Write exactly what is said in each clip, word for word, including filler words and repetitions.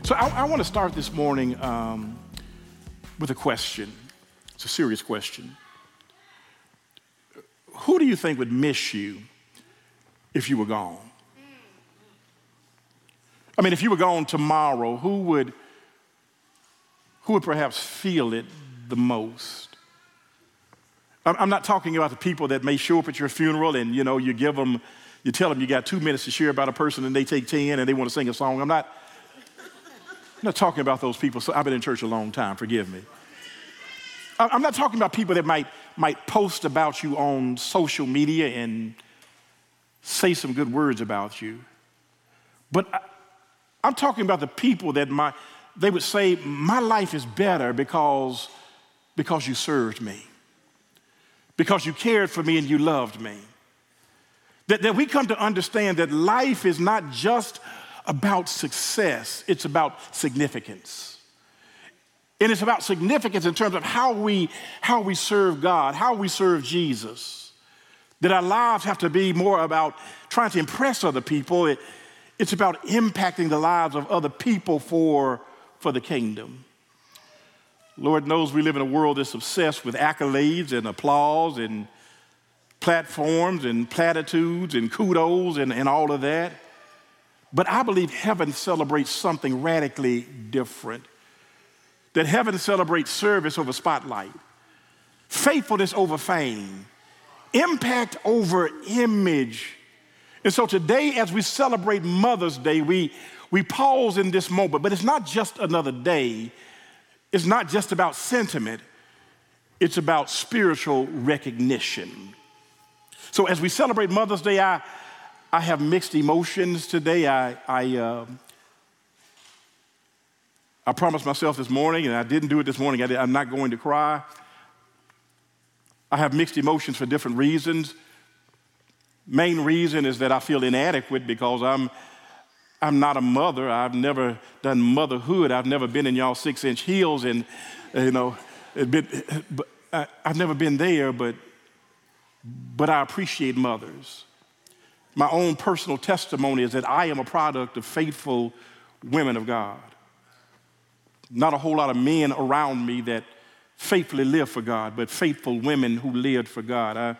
So I, I want to start this morning um, with a question. It's a serious question. Who do you think would miss you if you were gone? I mean, if you were gone tomorrow, who would, who would perhaps feel it the most? I'm, I'm not talking about the people that may show up at your funeral and, you know, you give them, you tell them you got two minutes to share about a person and they take ten and they want to sing a song. I'm not, I'm not talking about those people. So I've been in church a long time, forgive me. I'm not talking about people that might, might post about you on social media and say some good words about you. But I, I'm talking about the people that my, they would say, my life is better because, because you served me, because you cared for me and you loved me. That, that we come to understand that life is not just about success, it's about significance. And it's about significance in terms of how we, how we serve God, how we serve Jesus. That our lives have to be more about trying to impress other people. It, it's about impacting the lives of other people for, for the kingdom. Lord knows we live in a world that's obsessed with accolades and applause and platforms and platitudes and kudos and, and all of that. But I believe heaven celebrates something radically different. That heaven celebrates service over spotlight, faithfulness over fame, impact over image. And so today, as we celebrate Mother's Day, we, we pause in this moment, but it's not just another day. It's not just about sentiment. It's about spiritual recognition. So as we celebrate Mother's Day, I, I have mixed emotions today. I, I, uh, I promised myself this morning, and I didn't do it this morning, I did, I'm not going to cry. I have mixed emotions for different reasons. Main reason is that I feel inadequate because I'm, I'm not a mother. I've never done motherhood. I've never been in y'all six-inch heels, and, you know, it been, but I, I've never been there, but, but I appreciate mothers. My own personal testimony is that I am a product of faithful women of God. Not a whole lot of men around me that faithfully live for God, but faithful women who lived for God. I,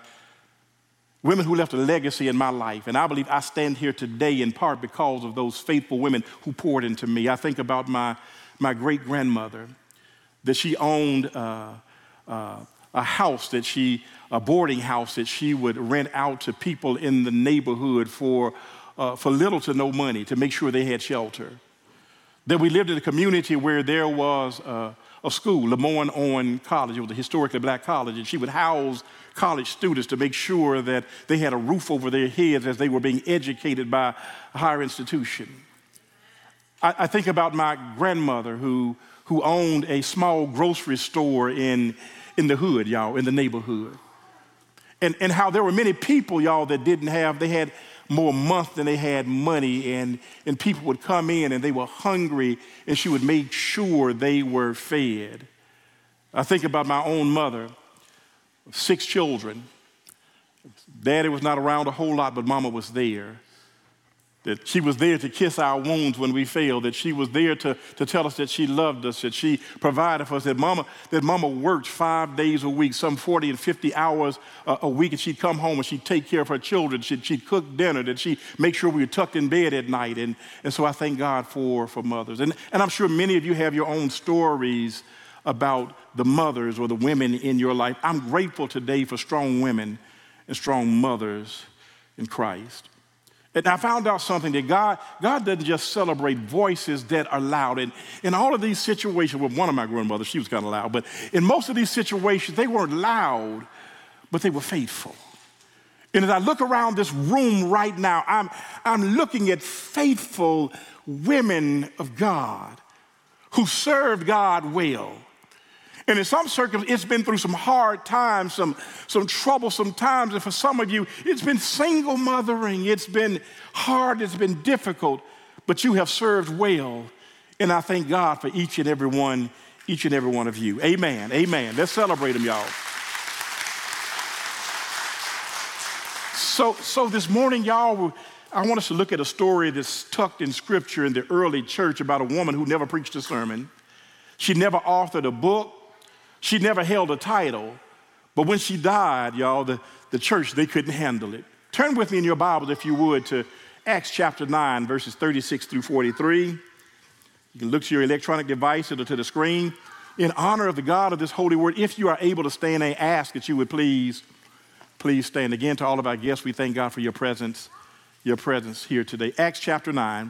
women who left a legacy in my life. And I believe I stand here today in part because of those faithful women who poured into me. I think about my, my great-grandmother, that she owned uh, uh, a house that she, a boarding house that she would rent out to people in the neighborhood for, uh, for little to no money to make sure they had shelter. That we lived in a community where there was a, a school, Lemoyne Owen College. It was a historically black college, and she would house college students to make sure that they had a roof over their heads as they were being educated by a higher institution. I, I think about my grandmother who, who owned a small grocery store in, in the hood, y'all, in the neighborhood. And, and how there were many people, y'all, that didn't have, they had more month than they had money, and, and people would come in and they were hungry, and she would make sure they were fed. I think about my own mother, six children. Daddy was not around a whole lot, but mama was there. That she was there to kiss our wounds when we failed, that she was there to, to tell us that she loved us, that she provided for us, that mama, that mama worked five days a week, some forty and fifty hours a, a week, and she'd come home and she'd take care of her children, she'd, she'd cook dinner, that she'd make sure we were tucked in bed at night. And, and so I thank God for, for mothers. And, and I'm sure many of you have your own stories about the mothers or the women in your life. I'm grateful today for strong women and strong mothers in Christ. And I found out something that God, God doesn't just celebrate voices that are loud. And in all of these situations, with one of my grandmothers, she was kind of loud, but in most of these situations, they weren't loud, but they were faithful. And as I look around this room right now, I'm, I'm looking at faithful women of God who served God well. And in some circumstances, it's been through some hard times, some, some troublesome times. And for some of you, it's been single mothering. It's been hard. It's been difficult. But you have served well. And I thank God for each and every one, each and every one of you. Amen. Amen. Let's celebrate them, y'all. So, so this morning, y'all, I want us to look at a story that's tucked in Scripture in the early church about a woman who never preached a sermon. She never authored a book. She never held a title. But when she died, y'all, the, the church, they couldn't handle it. Turn with me in your Bibles, if you would, to Acts chapter nine, verses thirty-six through forty-three. You can look to your electronic device or to the screen. In honor of the God of this holy word, if you are able to stand, I ask that you would please, please stand. Again, to all of our guests, we thank God for your presence, your presence here today. Acts chapter nine,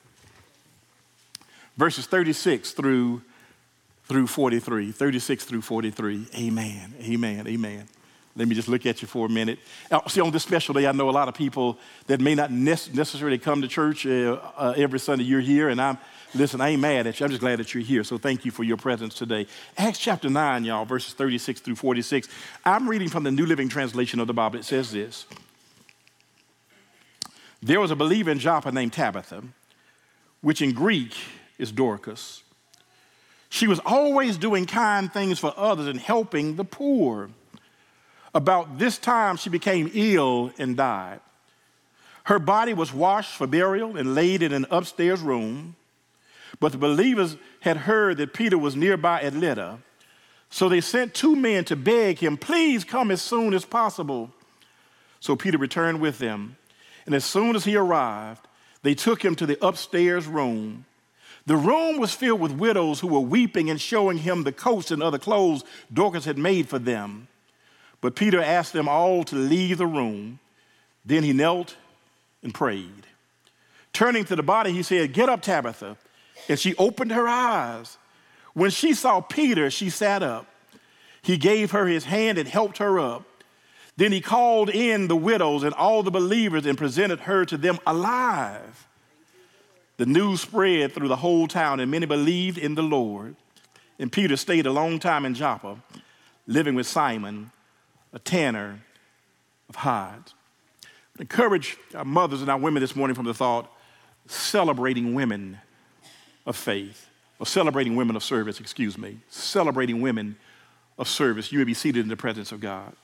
verses thirty-six through, through forty-three. thirty-six through forty-three. Amen, amen, amen. Let me just look at you for a minute. Now, see, on this special day, I know a lot of people that may not necessarily come to church uh, uh, every Sunday. You're here, and I'm, listen, I ain't mad at you. I'm just glad that you're here, so thank you for your presence today. Acts chapter nine, y'all, verses thirty-six through forty-six. I'm reading from the New Living Translation of the Bible. It says this. There was a believer in Joppa named Tabitha, which in Greek is Dorcas. She was always doing kind things for others and helping the poor. About this time, she became ill and died. Her body was washed for burial and laid in an upstairs room. But the believers had heard that Peter was nearby at Lydda. So they sent two men to beg him, please come as soon as possible. So Peter returned with them. And as soon as he arrived, they took him to the upstairs room. The room was filled with widows who were weeping and showing him the coats and other clothes Dorcas had made for them. But Peter asked them all to leave the room. Then he knelt and prayed. Turning to the body, he said, get up, Tabitha. And she opened her eyes. When she saw Peter, she sat up. He gave her his hand and helped her up. Then he called in the widows and all the believers and presented her to them alive. The news spread through the whole town, and many believed in the Lord. And Peter stayed a long time in Joppa, living with Simon, a tanner of hides. I encourage our mothers and our women this morning from the thought, celebrating women of faith, or celebrating women of service, excuse me, celebrating women of service. You may be seated in the presence of God.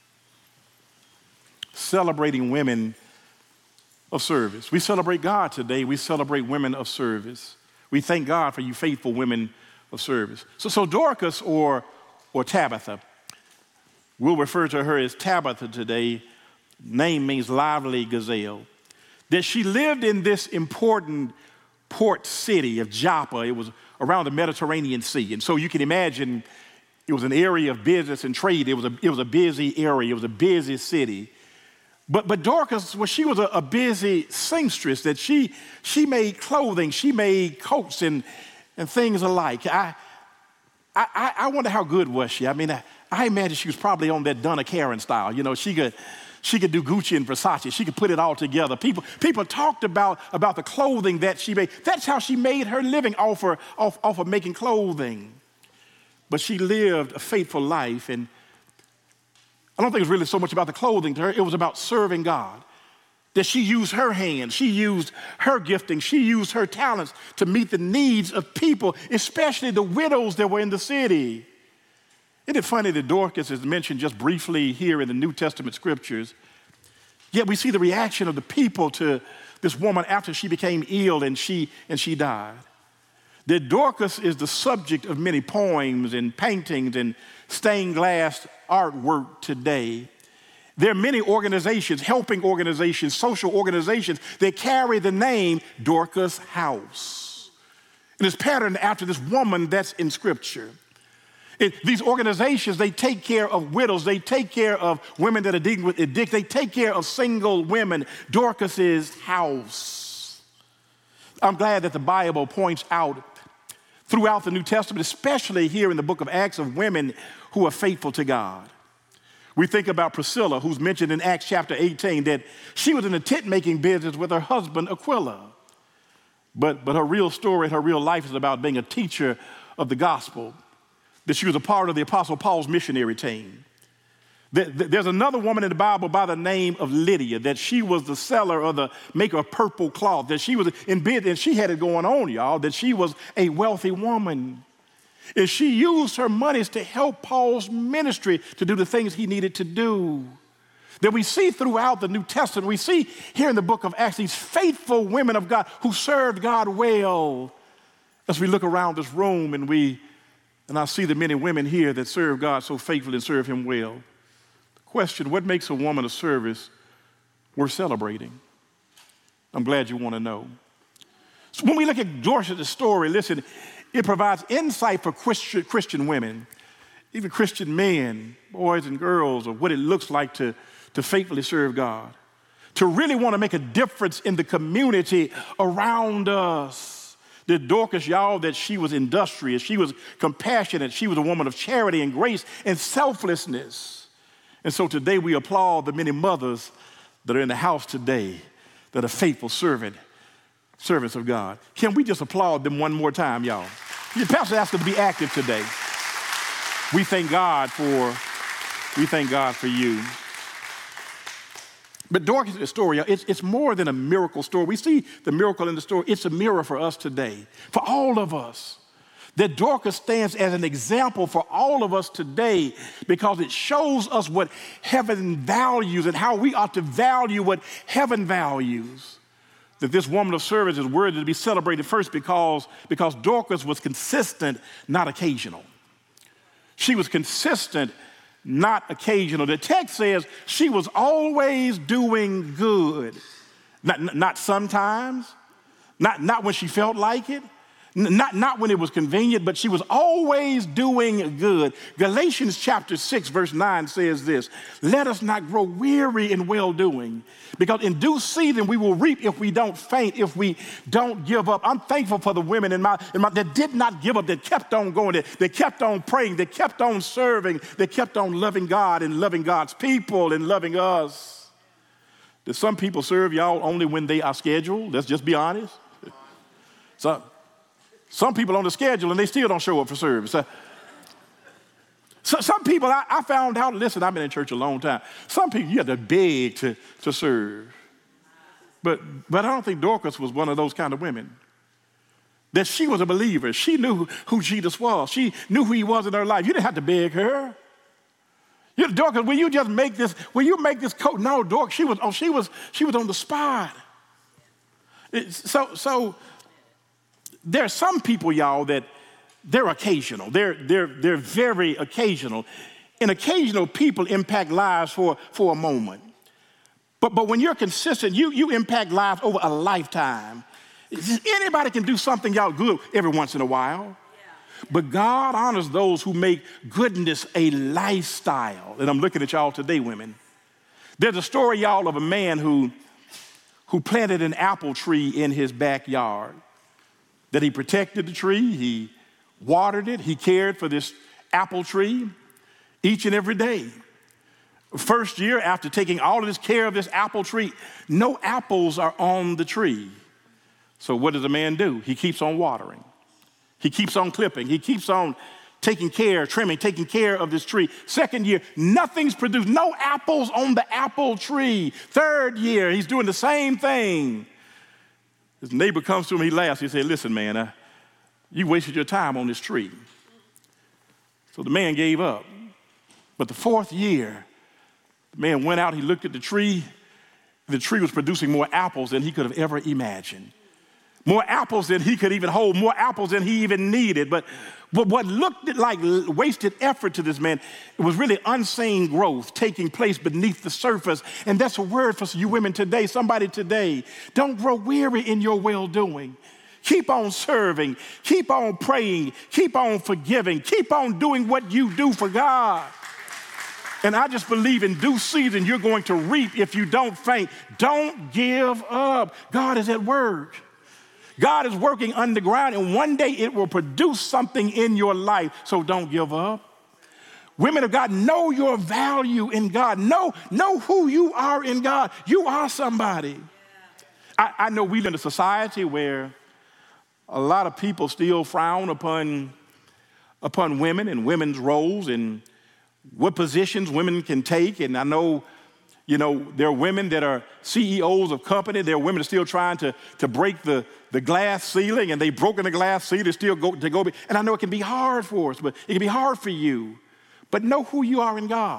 Celebrating women of service. We celebrate God today. We celebrate women of service. We thank God for you faithful women of service. So, so Dorcas or, or Tabitha, we'll refer to her as Tabitha today. Name means lively gazelle. That she lived in this important port city of Joppa. It was around the Mediterranean Sea. And so you can imagine it was an area of business and trade. It was a, it was a busy area. It was a busy city. But, but Dorcas, well, she was a, a busy seamstress, that she, she made clothing. She made coats and, and things alike. I, I, I wonder how good was she? I mean, I, I imagine she was probably on that Donna Karan style. You know, she could, she could do Gucci and Versace. She could put it all together. People, people talked about, about the clothing that she made. That's how she made her living, off, her, off, off of making clothing. But she lived a faithful life, and I don't think it was really so much about the clothing to her. It was about serving God. That she used her hands, she used her gifting, she used her talents to meet the needs of people, especially the widows that were in the city. Isn't it funny that Dorcas is mentioned just briefly here in the New Testament scriptures, yet we see the reaction of the people to this woman after she became ill and she, and she died. That Dorcas is the subject of many poems and paintings and stained glass artwork today. There are many organizations, helping organizations, social organizations that carry the name Dorcas House. It is patterned after this woman that's in Scripture. It, these organizations, they take care of widows. They take care of women that are dealing with addiction. They take care of single women. Dorcas's house. I'm glad that the Bible points out throughout the New Testament, especially here in the book of Acts, of women who are faithful to God. We think about Priscilla, who's mentioned in Acts chapter eighteen, that she was in the tent-making business with her husband, Aquila. But, but her real story, her real life is about being a teacher of the gospel, that she was a part of the Apostle Paul's missionary team. There's another woman in the Bible by the name of Lydia, that she was the seller or the maker of purple cloth, that she was in business, and she had it going on, y'all, that she was a wealthy woman. And she used her monies to help Paul's ministry to do the things he needed to do. that we see throughout the New Testament. We see here in the book of Acts these faithful women of God who served God well. As we look around this room and we and I see the men and women here that serve God so faithfully and serve him well. The question, what makes a woman of service worth celebrating? I'm glad you want to know. So when we look at Dorcas' story, listen, it provides insight for Christian, Christian women, even Christian men, boys and girls, of what it looks like to, to faithfully serve God, to really want to make a difference in the community around us. The Dorcas, y'all, that she was industrious, she was compassionate, she was a woman of charity and grace and selflessness. And so today we applaud the many mothers that are in the house today that are faithful servant, servants of God. Can we just applaud them one more time, y'all? The pastor asked them to be active today. We thank God for, we thank God for you. But Dorcas' story, it's, it's more than a miracle story. We see the miracle in the story. It's a mirror for us today, for all of us. That Dorcas stands as an example for all of us today because it shows us what heaven values and how we ought to value what heaven values. That this woman of service is worthy to be celebrated first because, because Dorcas was consistent, not occasional. She was consistent, not occasional. The text says she was always doing good. Not, not sometimes, not, not when she felt like it, not, not when it was convenient, but she was always doing good. Galatians chapter six, verse nine says this, let us not grow weary in well-doing, because in due season we will reap if we don't faint, if we don't give up. I'm thankful for the women in my, in my that did not give up, that kept on going, that, that kept on praying, that kept on serving, that kept on loving God and loving God's people and loving us. That some people serve y'all only when they are scheduled. Let's just be honest. So, some people on the schedule and they still don't show up for service. Uh, so, some people, I, I found out, listen, I've been in church a long time. Some people, you have to beg to, to serve. But, but I don't think Dorcas was one of those kind of women. That she was a believer. She knew who Jesus was. She knew who he was in her life. You didn't have to beg her. You, Dorcas, will you just make this, will you make this coat? No, Dorcas, she was, oh, she was, she was on the spot. It, so, so, there are some people, y'all, that they're occasional. They're, they're, they're very occasional. And occasional people impact lives for, for a moment. But, but when you're consistent, you, you impact lives over a lifetime. Anybody can do something, y'all, good every once in a while. Yeah. But God honors those who make goodness a lifestyle. And I'm looking at y'all today, women. There's a story, y'all, of a man who, who planted an apple tree in his backyard. That he protected the tree, he watered it, he cared for this apple tree each and every day. First year, after taking all of this care of this apple tree, no apples are on the tree. So what does the man do? He keeps on watering. He keeps on clipping. He keeps on taking care, trimming, taking care of this tree. Second year, nothing's produced. No apples on the apple tree. Third year, he's doing the same thing. His neighbor comes to him, he laughs. He said, listen, man, uh, you wasted your time on this tree. So the man gave up. But the fourth year, the man went out, he looked at the tree. The tree was producing more apples than he could have ever imagined. More apples than he could even hold, more apples than he even needed. But, but what looked like wasted effort to this man, it was really unseen growth taking place beneath the surface. And that's a word for you women today, somebody today. Don't grow weary in your well-doing. Keep on serving, keep on praying, keep on forgiving, keep on doing what you do for God. And I just believe in due season you're going to reap if you don't faint. Don't give up. God is at work. God is working underground, and one day it will produce something in your life, so don't give up. Women of God, know your value in God. Know, know who you are in God. You are somebody. I, I know we live in a society where a lot of people still frown upon, upon women and women's roles and what positions women can take, and I know You know, there are women that are C E Os of company. There are women that are still trying to, to break the, the glass ceiling, and they've broken the glass ceiling to still go, to go. And I know it can be hard for us, but it can be hard for you. But know who you are in God.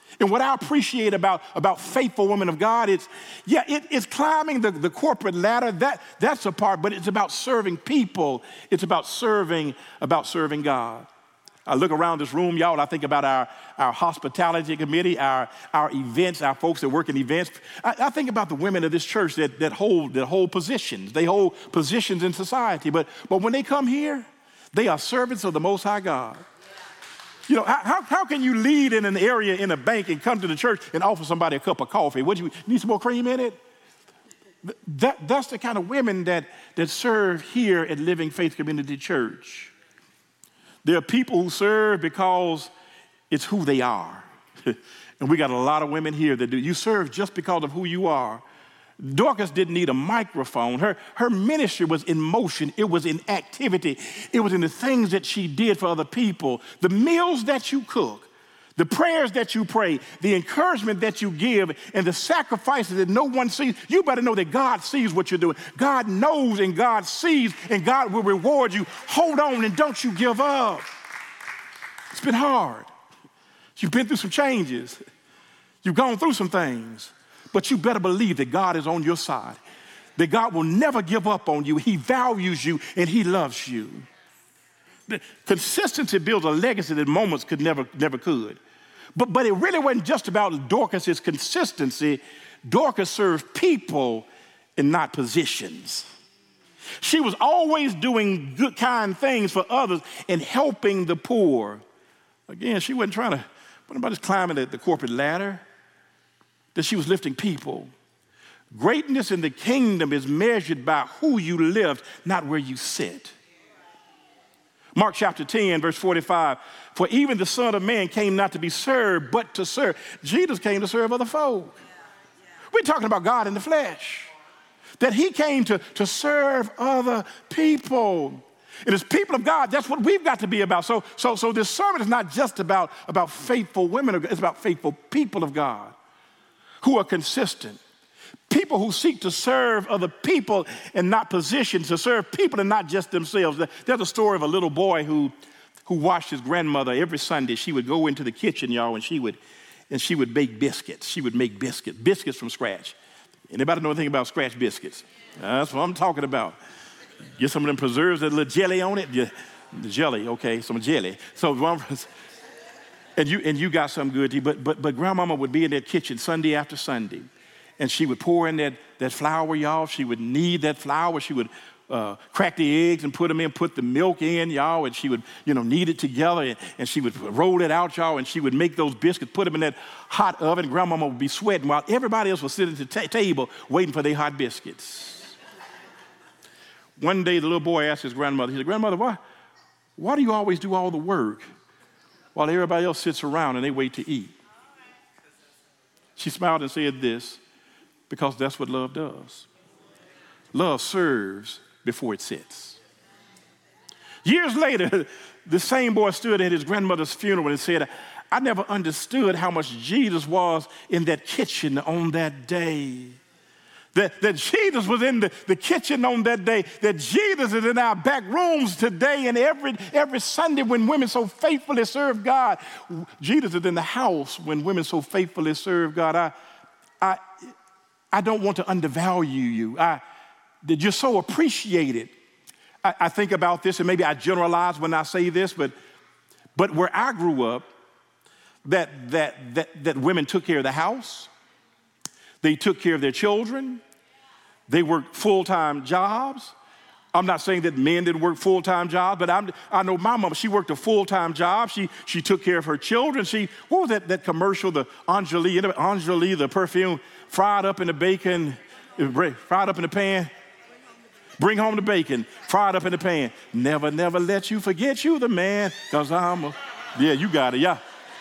And what I appreciate about, about faithful women of God, it's, yeah, it, it's climbing the, the corporate ladder. That, that's a part, but it's about serving people. It's about serving, about serving God. I look around this room, y'all, and I think about our, our hospitality committee, our, our events, our folks that work in events. I, I think about the women of this church that, that, hold, that hold positions. They hold positions in society. But, but when they come here, they are servants of the Most High God. You know, how, how can you lead in an area in a bank and come to the church and offer somebody a cup of coffee? What, you need some more cream in it? That, that's the kind of women that, that serve here at Living Faith Community Church. There are people who serve because it's who they are. And we got a lot of women here that do. You serve just because of who you are. Dorcas didn't need a microphone. Her, her ministry was in motion. It was in activity. It was in the things that she did for other people. The meals that you cook, the prayers that you pray, the encouragement that you give, and the sacrifices that no one sees. You better know that God sees what you're doing. God knows and God sees and God will reward you. Hold on and don't you give up. It's been hard. You've been through some changes. You've gone through some things. But you better believe that God is on your side, that God will never give up on you. He values you and he loves you. The consistency builds a legacy that moments could never, never could. But, but it really wasn't just about Dorcas's consistency. Dorcas served people and not positions. She was always doing good, kind things for others and helping the poor. Again, she wasn't trying to, wasn't about just climbing the, the corporate ladder. That she was lifting people. Greatness in the kingdom is measured by who you lift, not where you sit. Mark chapter ten, verse forty-five, for even the Son of Man came not to be served, but to serve. Jesus came to serve other folk. Yeah, yeah. We're talking about God in the flesh. That he came to, to serve other people. And as people of God, that's what we've got to be about. So, so, so this sermon is not just about, about faithful women of God, it's about faithful people of God who are consistent. People who seek to serve other people and not positions, to serve people and not just themselves. There's a story of a little boy who, who watched his grandmother every Sunday. She would go into the kitchen, y'all, and she would, and she would bake biscuits. She would make biscuits, biscuits from scratch. Anybody know anything about scratch biscuits? That's what I'm talking about. Get some of them preserves, that little jelly on it. Jelly, okay, some jelly. So, and you and you got some good tea, but but but grandmama would be in that kitchen Sunday after Sunday. And she would pour in that, that flour, y'all. She would knead that flour. She would uh, crack the eggs and put them in, put the milk in, y'all. And she would, you know, knead it together. And, and she would roll it out, y'all. And she would make those biscuits, put them in that hot oven. Grandmama would be sweating while everybody else was sitting at the ta- table waiting for their hot biscuits. One day, the little boy asked his grandmother, he said, Grandmother, why, why do you always do all the work while everybody else sits around and they wait to eat? She smiled and said this, because that's what love does. Love serves before it sits. Years later, the same boy stood at his grandmother's funeral and said, I never understood how much Jesus was in that kitchen on that day. That, that Jesus was in the, the kitchen on that day. That Jesus is in our back rooms today and every, every Sunday when women so faithfully serve God. Jesus is in the house when women so faithfully serve God. I, I, I don't want to undervalue you. I, that you're so appreciated. I, I think about this, and maybe I generalize when I say this, but, but where I grew up, that, that, that, that women took care of the house. They took care of their children. They worked full-time jobs. I'm not saying that men didn't work full-time jobs, but I'm, I know my mom, she worked a full-time job. She, she took care of her children. She, what was that, that commercial, the Angeli, Angeli, the perfume, fried up in the bacon, fried up in the pan? Bring home the bacon, fried up in the pan. Never, never let you forget you the man, because I'm a, yeah, you got it, yeah.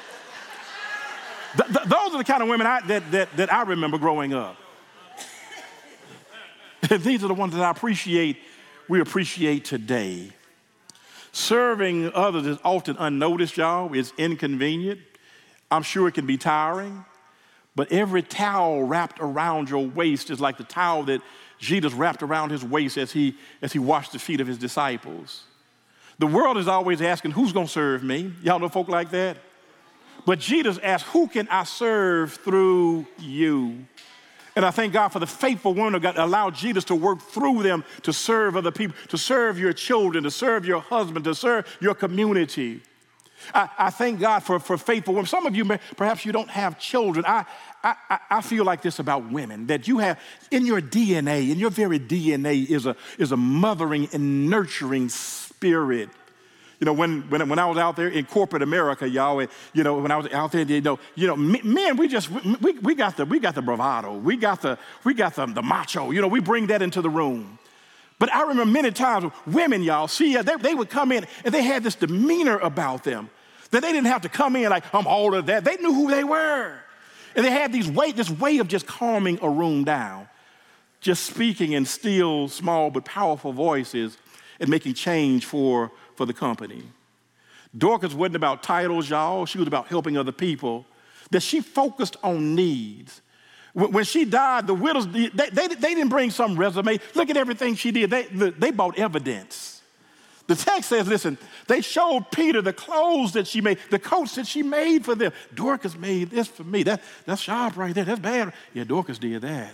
Th- th- those are the kind of women I, that, that, that I remember growing up. These are the ones that I appreciate, we appreciate today. Serving others is often unnoticed, y'all. It's inconvenient. I'm sure it can be tiring. But every towel wrapped around your waist is like the towel that Jesus wrapped around his waist as he, as he washed the feet of his disciples. The world is always asking, who's going to serve me? Y'all know folk like that? But Jesus asked, who can I serve through you? And I thank God for the faithful woman of God that allowed Jesus to work through them to serve other people, to serve your children, to serve your husband, to serve your community. I, I thank God for, for faithful women. Some of you, may, perhaps you don't have children. I, I, I feel like this about women, that you have in your D N A, in your very D N A is a, is a mothering and nurturing spirit. You know, when, when, when I was out there in corporate America, y'all, you know, when I was out there, you know, you know, men, we just, we, we got the, we got the bravado. We got the, we got the, the macho. You know, we bring that into the room. But I remember many times women, y'all, see, they, they would come in and they had this demeanor about them that they didn't have to come in like, I'm all of that. They knew who they were. And they had these way, this way of just calming a room down, just speaking in still, small, but powerful voices and making change for for the company. Dorcas wasn't about titles, y'all. She was about helping other people. That she focused on needs. When she died, the widows, they, they, they didn't bring some resume. Look at everything she did. They, they bought evidence. The text says, listen, they showed Peter the clothes that she made, the coats that she made for them. Dorcas made this for me. That, that's sharp right there. That's bad. Yeah, Dorcas did that.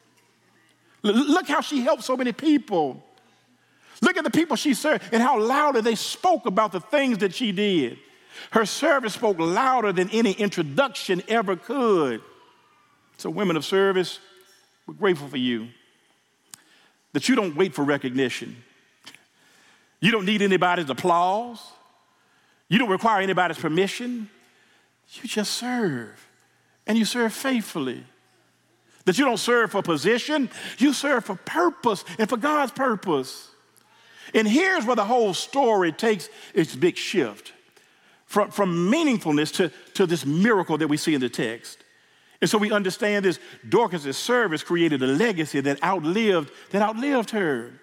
Look how she helped so many people. Look at the people she served and how loudly they spoke about the things that she did. Her service spoke louder than any introduction ever could. So women of service, we're grateful for you that you don't wait for recognition. You don't need anybody's applause. You don't require anybody's permission. You just serve, and you serve faithfully. That you don't serve for position, you serve for purpose and for God's purpose. And here's where the whole story takes its big shift from, from meaningfulness to, to this miracle that we see in the text. And so we understand this. Dorcas' service created a legacy that outlived, that outlived her.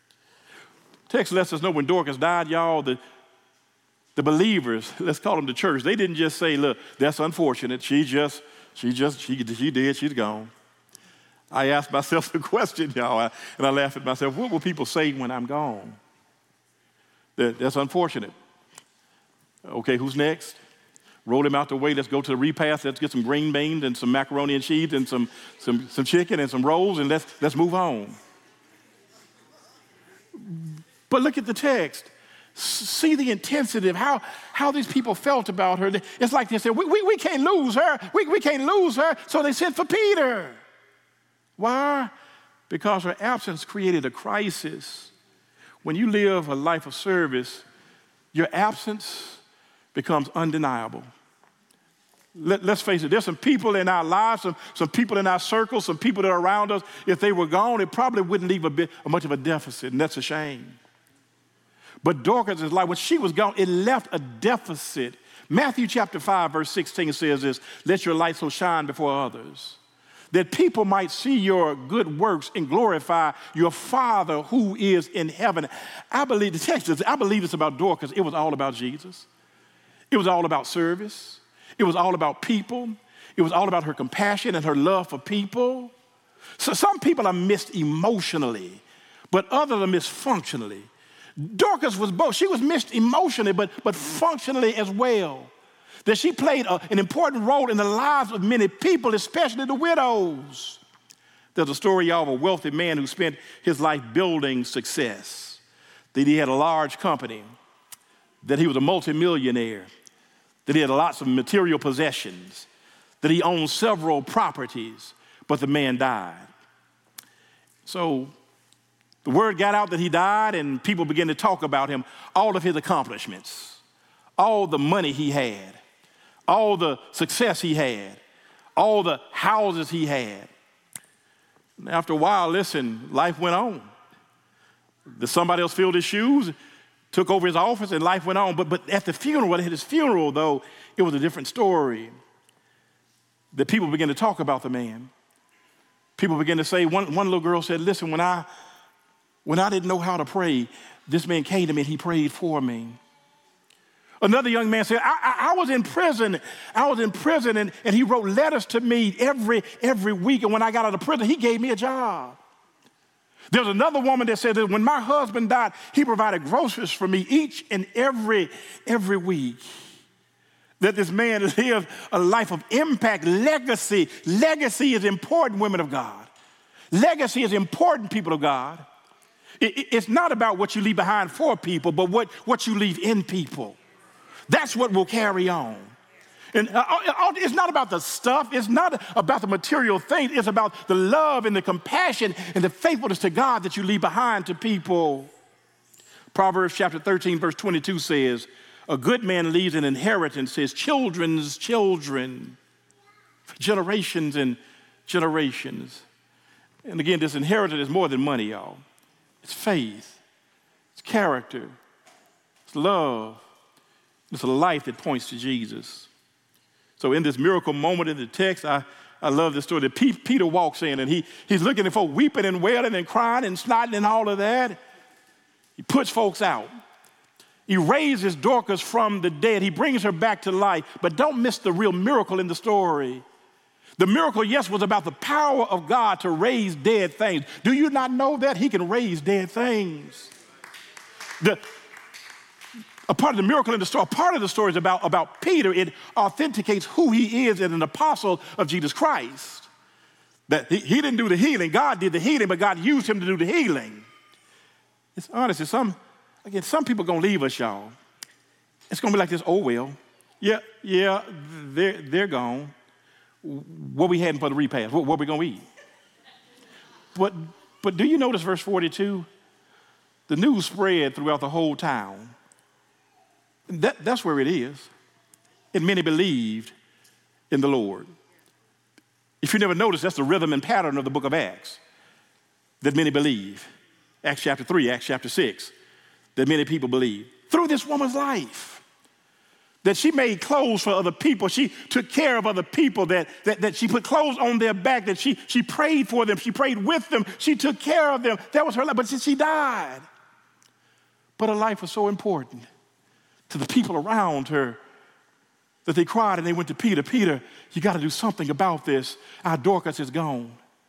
Text lets us know when Dorcas died, y'all, the, the believers, let's call them the church, they didn't just say, look, that's unfortunate. She just, she just, she, she did, she's gone. I asked myself the question, y'all, and I laughed at myself, what will people say when I'm gone? That, that's unfortunate. Okay, who's next? Roll him out the way. Let's go to the repast. Let's get some green beans and some macaroni and cheese and some, some, some chicken and some rolls, and let's, let's move on. But look at the text. See the intensity of how, how these people felt about her. It's like they said, we, we, we can't lose her. We, we can't lose her. So they sent for Peter. Why? Because her absence created a crisis. When you live a life of service, your absence becomes undeniable. Let, let's face it, there's some people in our lives, some, some people in our circles, some people that are around us. If they were gone, it probably wouldn't leave a bit much of a deficit, and that's a shame. But Dorcas' life, when she was gone, it left a deficit. Matthew chapter five, verse sixteen says this, let your light so shine before others, that people might see your good works and glorify your Father who is in heaven. I believe the text is, I believe it's about Dorcas. It was all about Jesus. It was all about service. It was all about people. It was all about her compassion and her love for people. So some people are missed emotionally, but others are missed functionally. Dorcas was both. She was missed emotionally, but, but functionally as well. That she played a, an important role in the lives of many people, especially the widows. There's a story, y'all, of a wealthy man who spent his life building success. That he had a large company, that he was a multimillionaire, that he had lots of material possessions, that he owned several properties, but the man died. So the word got out that he died, and people began to talk about him, all of his accomplishments, all the money he had, all the success he had, all the houses he had. And after a while, listen, life went on. Somebody else filled his shoes, took over his office, and life went on. But, but at the funeral, at his funeral, though, it was a different story. The people began to talk about the man. People began to say, one, one little girl said, listen, when I, when I didn't know how to pray, this man came to me and he prayed for me. Another young man said, I, I, I was in prison. I was in prison, and, and he wrote letters to me every, every week. And when I got out of prison, he gave me a job. There's another woman that said that when my husband died, he provided groceries for me each and every, every week. that this man lived a life of impact, legacy. Legacy is important, women of God. Legacy is important, people of God. It, it, it's not about what you leave behind for people, but what, what you leave in people. That's what will carry on. And uh, it's not about the stuff. It's not about the material things. It's about the love and the compassion and the faithfulness to God that you leave behind to people. Proverbs chapter thirteen, verse twenty-two says, a good man leaves an inheritance, his children's children, for generations and generations. And again, this inheritance is more than money, y'all. It's faith, it's character, it's love, it's a life that points to Jesus. So in this miracle moment in the text, I, I love this story that Peter walks in and he, he's looking at folks weeping and wailing and crying and snotting and all of that. He puts folks out. He raises Dorcas from the dead. He brings her back to life. But don't miss the real miracle in the story. The miracle, yes, was about the power of God to raise dead things. Do you not know that? He can raise dead things. The, a part of the miracle in the story, a part of the story is about, about Peter. It authenticates who he is as an apostle of Jesus Christ. That he, he didn't do the healing. God did the healing, but God used him to do the healing. It's honest. It's some, again, some people are going to leave us, y'all. It's going to be like this, oh, well, yeah, yeah, they're, they're gone. What we had for the repast? What, what we going to eat? But, but do you notice verse forty-two? The news spread throughout the whole town. That, that's where it is. And many believed in the Lord. If you never noticed, that's the rhythm and pattern of the book of Acts, that many believe. Acts chapter three, Acts chapter six, that many people believe. Through this woman's life, that she made clothes for other people. She took care of other people, that, that, that she put clothes on their back, that she, she prayed for them, she prayed with them, she took care of them. That was her life, but she, she died. But her life was so important to the people around her that they cried and they went to Peter. Peter, you got to do something about this. Our Dorcas is gone.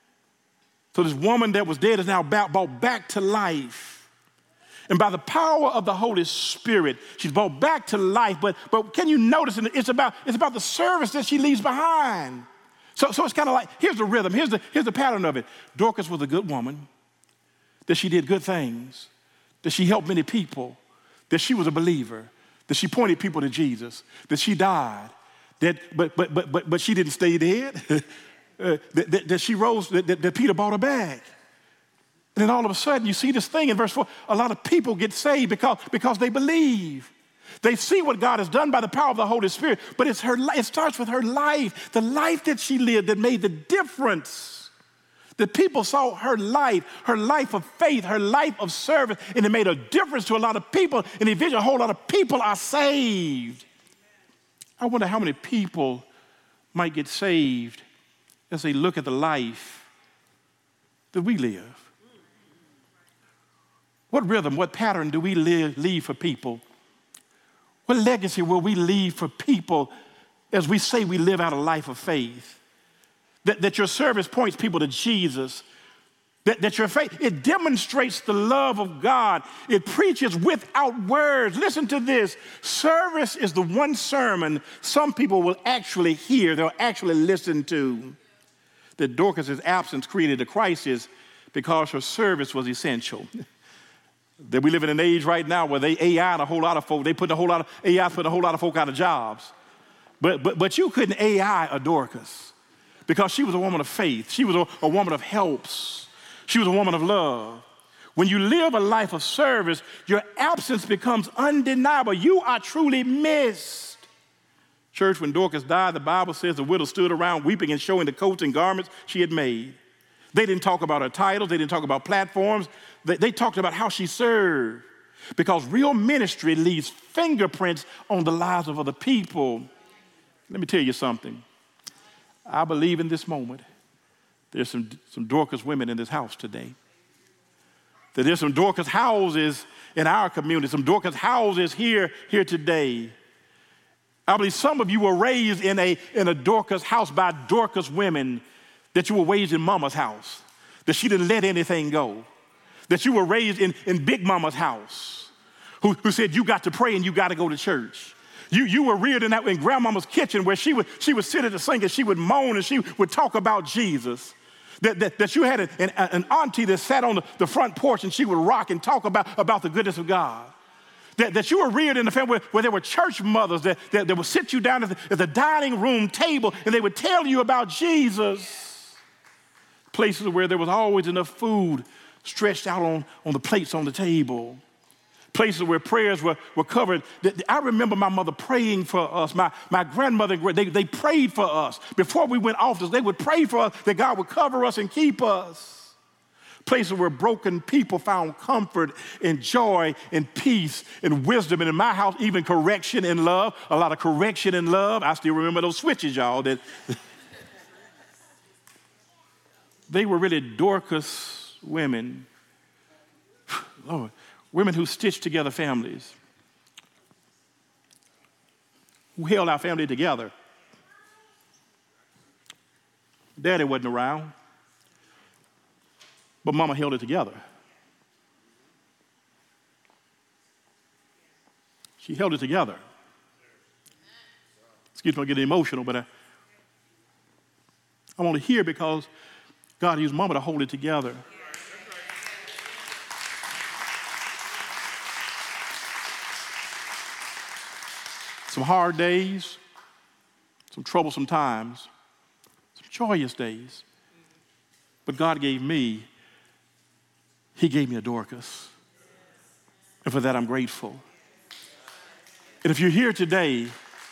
So this woman that was dead is now brought back to life. And by the power of the Holy Spirit, she's brought back to life. But, but can you notice, it's about, it's about the service that she leaves behind. So, so it's kind of like, here's the rhythm, here's the, here's the pattern of it. Dorcas was a good woman, that she did good things, that she helped many people, that she was a believer, that she pointed people to Jesus, that she died, that, but, but, but, but, but she didn't stay dead, uh, that, that, that she rose, that, that, that Peter brought her back. And then all of a sudden, you see this thing in verse four, a lot of people get saved because, because they believe. They see what God has done by the power of the Holy Spirit, but it's her, it starts with her life, the life that she lived that made the difference. The people saw her life, her life of faith, her life of service, and it made a difference to a lot of people, and eventually a whole lot of people are saved. I wonder how many people might get saved as they look at the life that we live. What rhythm, what pattern do we live, leave for people? What legacy will we leave for people as we say we live out a life of faith? That, that your service points people to Jesus. That, that your faith, it demonstrates the love of God. It preaches without words. Listen to this. Service is the one sermon some people will actually hear, they'll actually listen to. That Dorcas' absence created a crisis because her service was essential. That we live in an age right now where they A I'd a whole lot of folk. They put a whole lot of, A I put a whole lot of folk out of jobs. But, but, but you couldn't A I a Dorcas because she was a woman of faith. She was a, a woman of helps. She was a woman of love. When you live a life of service, your absence becomes undeniable. You are truly missed. Church, when Dorcas died, the Bible says the widow stood around weeping and showing the coats and garments she had made. They didn't talk about her titles. They didn't talk about platforms. They, they talked about how she served. Because real ministry leaves fingerprints on the lives of other people. Let me tell you something. I believe in this moment there's some, some Dorcas women in this house today. That there's some Dorcas houses in our community, some Dorcas houses here, here today. I believe some of you were raised in a, in a Dorcas house by Dorcas women, that you were raised in mama's house, that she didn't let anything go, that you were raised in, in Big Mama's house, who, who said you got to pray and you got to go to church. You, you were reared in that in grandmama's kitchen where she would, she would sit at the sink and she would moan and she would talk about Jesus. That, that, that you had an, an, an auntie that sat on the, the front porch and she would rock and talk about, about the goodness of God. That, that you were reared in a family where, where there were church mothers that, that, that would sit you down at the, at the dining room table and they would tell you about Jesus. Places where there was always enough food stretched out on, on the plates on the table. Places where prayers were, were covered. I remember my mother praying for us. My, my grandmother, they, they prayed for us. Before we went off, they would pray for us that God would cover us and keep us. Places where broken people found comfort and joy and peace and wisdom. And in my house, even correction and love. A lot of correction and love. I still remember those switches, y'all. That they were really Dorcas women. Lord. Women who stitched together families, who held our family together. Daddy wasn't around, but Mama held it together. She held it together. Excuse me, I'm getting emotional, but I, I want to hear because God used Mama to hold it together. Some hard days, some troublesome times, some joyous days. But God gave me, He gave me a Dorcas. And for that, I'm grateful. And if you're here today,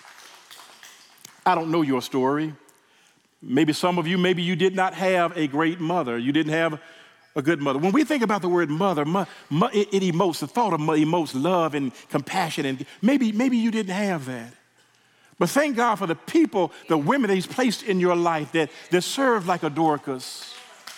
I don't know your story. Maybe some of you, maybe you did not have a great mother. You didn't have a good mother. When we think about the word mother, mo, mo, it, it emotes, the thought of mo, emotes love and compassion, and maybe, maybe you didn't have that. But thank God for the people, the women that He's placed in your life that, that serve like a Dorcas.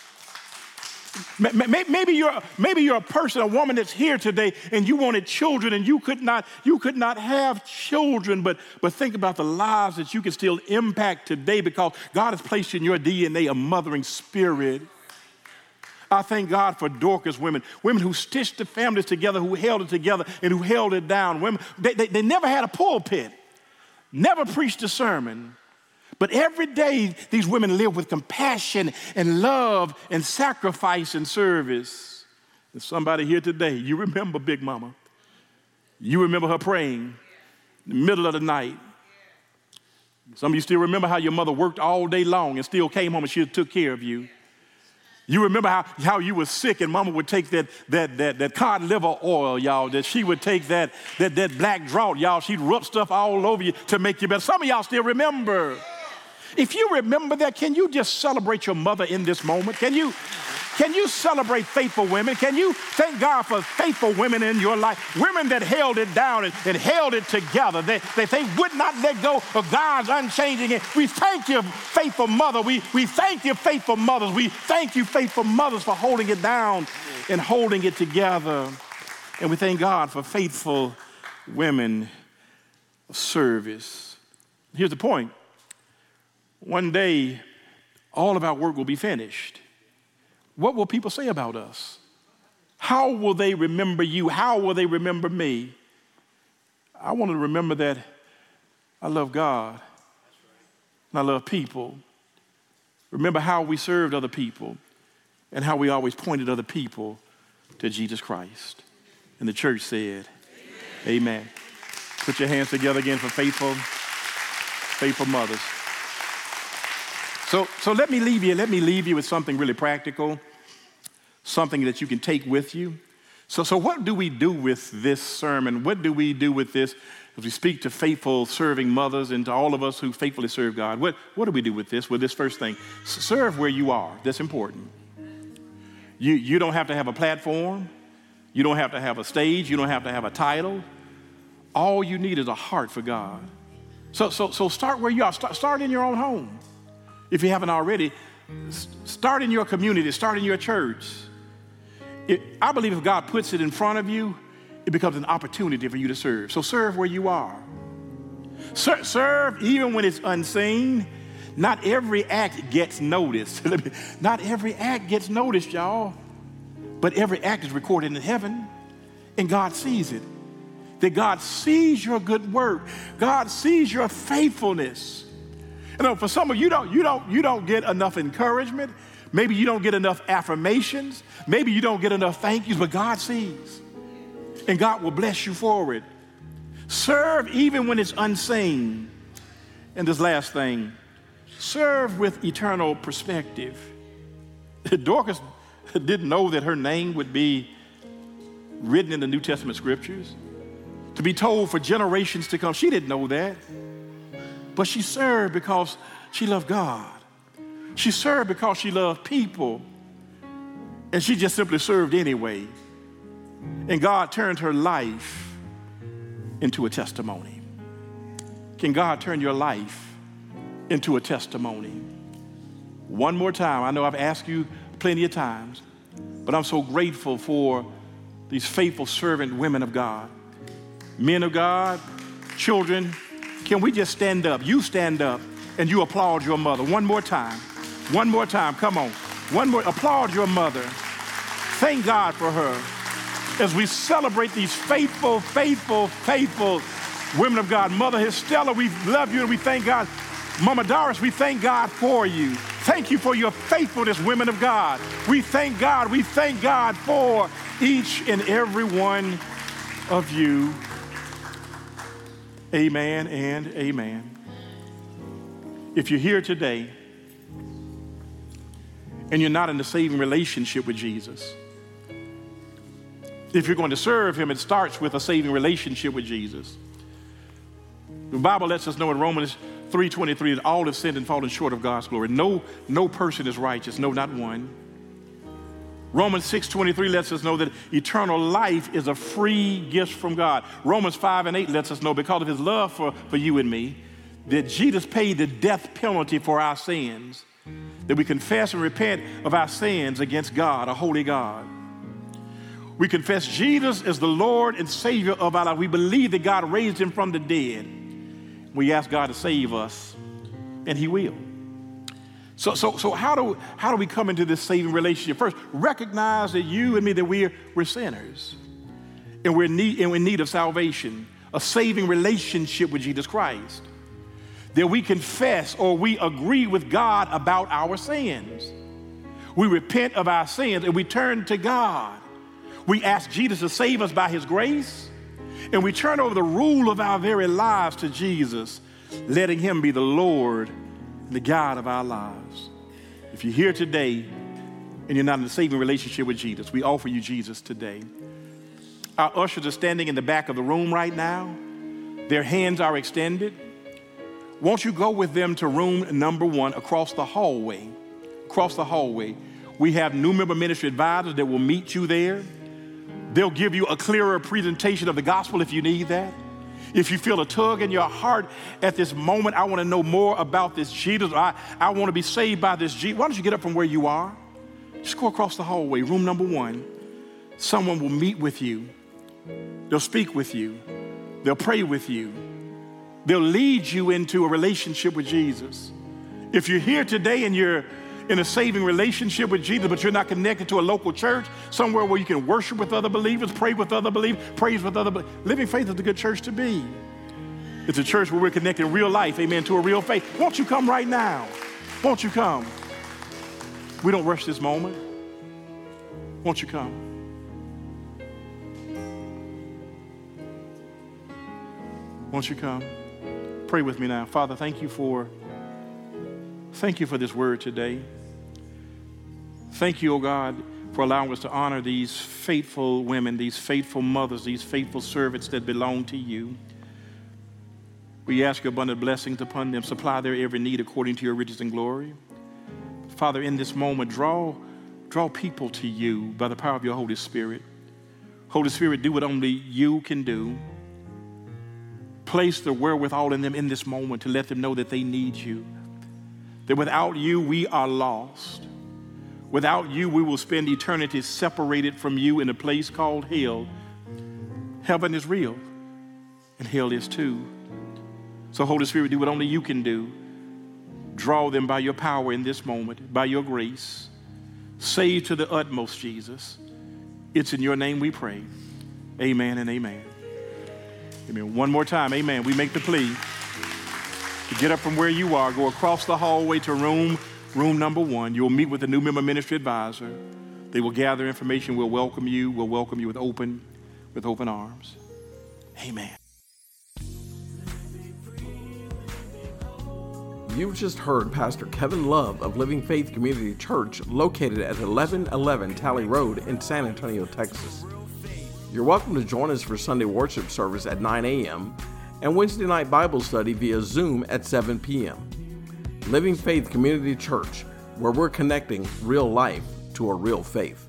Maybe you're, maybe you're a person, a woman that's here today, and you wanted children, and you could not, you could not have children, but, but think about the lives that you can still impact today because God has placed in your D N A a mothering spirit. I thank God for Dorcas women, women who stitched the families together, who held it together, and who held it down. Women, they, they, they never had a pulpit, never preached a sermon, but every day these women lived with compassion and love and sacrifice and service. And somebody here today, you remember Big Mama. You remember her praying in the middle of the night. Some of you still remember how your mother worked all day long and still came home and she took care of you. You remember how, how you were sick and Mama would take that, that, that, that cod liver oil, y'all, that she would take that, that, that black drought, y'all. She'd rub stuff all over you to make you better. Some of y'all still remember. If you remember that, can you just celebrate your mother in this moment? Can you, can you celebrate faithful women? Can you thank God for faithful women in your life? Women that held it down and, and held it together. They, they, they would not let go of God's unchanging hand. We thank you, faithful mother. We, we thank you, faithful mothers. We thank you, faithful mothers, for holding it down and holding it together. And we thank God for faithful women of service. Here's the point. One day, all of our work will be finished. What will people say about us? How will they remember you? How will they remember me? I want to remember that I love God and I love people. Remember how we served other people and how we always pointed other people to Jesus Christ. And the church said, amen. Amen. Put your hands together again for faithful, faithful mothers. So, so let me leave you, let me leave you with something really practical, something that you can take with you. So, so what do we do with this sermon? What do we do with this as we speak to faithful serving mothers and to all of us who faithfully serve God? What, what do we do with this, with this first thing? Serve where you are. That's important. You, you don't have to have a platform. You don't have to have a stage. You don't have to have a title. All you need is a heart for God. So, so, so start where you are. Start, start in your own home. If you haven't already, start in your community, start in your church. It, I believe if God puts it in front of you, it becomes an opportunity for you to serve. So serve where you are. Ser- serve even when it's unseen. Not every act gets noticed. Not every act gets noticed, y'all. But every act is recorded in heaven, and God sees it. that God sees your good work. God sees your faithfulness. You know, for some of you, don't, you don't, you don't get enough encouragement. Maybe you don't get enough affirmations. Maybe you don't get enough thank yous, but God sees. And God will bless you for it. Serve even when it's unseen. And this last thing, serve with eternal perspective. Dorcas didn't know that her name would be written in the New Testament scriptures, to be told for generations to come. She didn't know that. But she served because she loved God. She served because she loved people. And she just simply served anyway. And God turned her life into a testimony. Can God turn your life into a testimony? One more time. I know I've asked you plenty of times, but I'm so grateful for these faithful servant women of God. Men of God, children, can we just stand up? You stand up and you applaud your mother. One more time. One more time. Come on. One more. Applaud your mother. Thank God for her as we celebrate these faithful, faithful, faithful women of God. Mother Estella, we love you and we thank God. Mama Doris, we thank God for you. Thank you for your faithfulness, women of God. We thank God. We thank God for each and every one of you. Amen and amen. If you're here today and you're not in a saving relationship with Jesus, if you're going to serve him, it starts with a saving relationship with Jesus. The Bible lets us know in Romans three twenty-three that all have sinned and fallen short of God's glory. No, no person is righteous, no, not one. Romans six twenty-three lets us know that eternal life is a free gift from God. Romans five and eight lets us know because of his love for, for you and me, that Jesus paid the death penalty for our sins, that we confess and repent of our sins against God, a holy God. We confess Jesus as the Lord and Savior of our life. We believe that God raised him from the dead. We ask God to save us, and he will. So, so, so how do how do we come into this saving relationship? First, recognize that you and me, that we're, we're sinners, and we're, in need, and we're in need of salvation, a saving relationship with Jesus Christ. That we confess or we agree with God about our sins. We repent of our sins, and we turn to God. We ask Jesus to save us by his grace, and we turn over the rule of our very lives to Jesus, letting him be the Lord and the God of our lives. If you're here today and you're not in a saving relationship with Jesus, we offer you Jesus today. Our ushers are standing in the back of the room right now. Their hands are extended. Won't you go with them to room number one across the hallway? Across the hallway. We have new member ministry advisors that will meet you there. They'll give you a clearer presentation of the gospel if you need that. If you feel a tug in your heart at this moment, I want to know more about this Jesus. I, I want to be saved by this Jesus. Why don't you get up from where you are? Just go across the hallway, room number one. Someone will meet with you. They'll speak with you. They'll pray with you. They'll lead you into a relationship with Jesus. If you're here today and you're in a saving relationship with Jesus, but you're not connected to a local church, somewhere where you can worship with other believers, pray with other believers, praise with other believers. Living Faith is a good church to be. It's a church where we're connected in real life, amen, to a real faith. Won't you come right now? Won't you come? We don't rush this moment. Won't you come? Won't you come? Pray with me now. Father, thank you for, thank you for this word today. Thank you, oh God, for allowing us to honor these faithful women, these faithful mothers, these faithful servants that belong to you. We ask your abundant blessings upon them. Supply their every need according to your riches and glory. Father, in this moment, draw, draw people to you by the power of your Holy Spirit. Holy Spirit, do what only you can do. Place the wherewithal in them in this moment to let them know that they need you. That without you, we are lost. Without you, we will spend eternity separated from you in a place called hell. Heaven is real, and hell is too. So Holy Spirit, do what only you can do. Draw them by your power in this moment, by your grace. Save to the utmost, Jesus. It's in your name we pray. Amen and amen. Amen. One more time, amen. We make the plea to get up from where you are, go across the hallway to room, room number one. You'll meet with the new member ministry advisor. They will gather information. We'll welcome you. We'll welcome you with open, with open arms. Amen. You've just heard Pastor Kevin Love of Living Faith Community Church, located at eleven eleven Talley Road in San Antonio, Texas. You're welcome to join us for Sunday worship service at nine a.m. and Wednesday night Bible study via Zoom at seven p.m. Living Faith Community Church, where we're connecting real life to a real faith.